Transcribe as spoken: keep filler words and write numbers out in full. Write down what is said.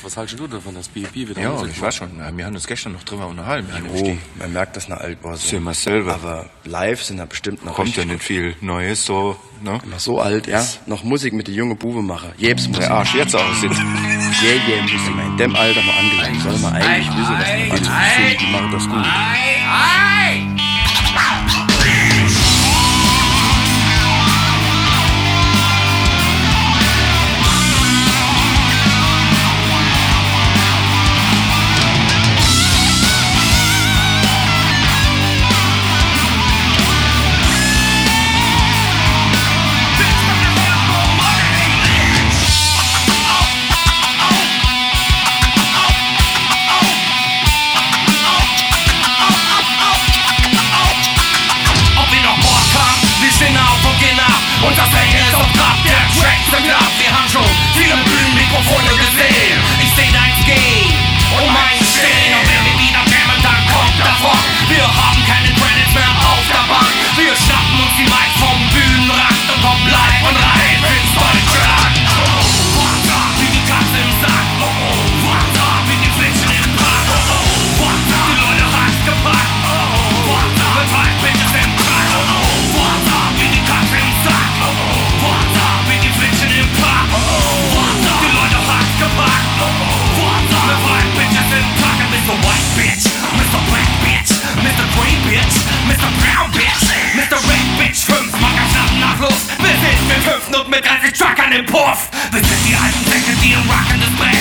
was haltest du davon, dass B E P wieder Ja, Musik ich macht? weiß schon. Wir haben uns gestern noch drüber unterhalten. Oh, man merkt, dass eine Altbosse. Ist ja immer selber. Aber live sind da bestimmt noch Kommt ja richtig nicht viel Neues, so, ne? noch so alt, ja. Noch Musik mit den jungen Bube machen. Jeps Musik. Der Arsch jetzt aussieht. Yeah, yeah, Musik. In dem Alter mal angelangt. Soll man eigentlich wissen, was die also, ich finde, die machen das gut. Und das Ende ist auf Trab, der Track sind ab. Wir haben schon viele Bühnenmikrofone gesehen. Ich seh deins gehen und mein Stehen. Und wenn wir wieder kämen, dann kommt das Rock. Wir haben keine Credits mehr auf der Bank. Wir schnappen uns die Mics vom Bühnenrand und kommen live und rein ins Deutschland. Wie die Katze im Sack. Wie die Flitschen im Park. Die Leute hat's gepackt. Mit halb Bitches im Park. Wie die Katze im Sack. Wie die Flitschen im Park. Die Leute hat's gepackt. Mit halb Bitches im Park. Mister White Bitch, Mister Black Bitch, Mister Green Bitch, Mister Brown Bitch, Mister Red Bitch. Fünfmal schnappen nach Luft. Wir sind mit fünf Noten mit dreißig Truckern im Puff. Wir sind die alten Säcke, die im Rocken des Brett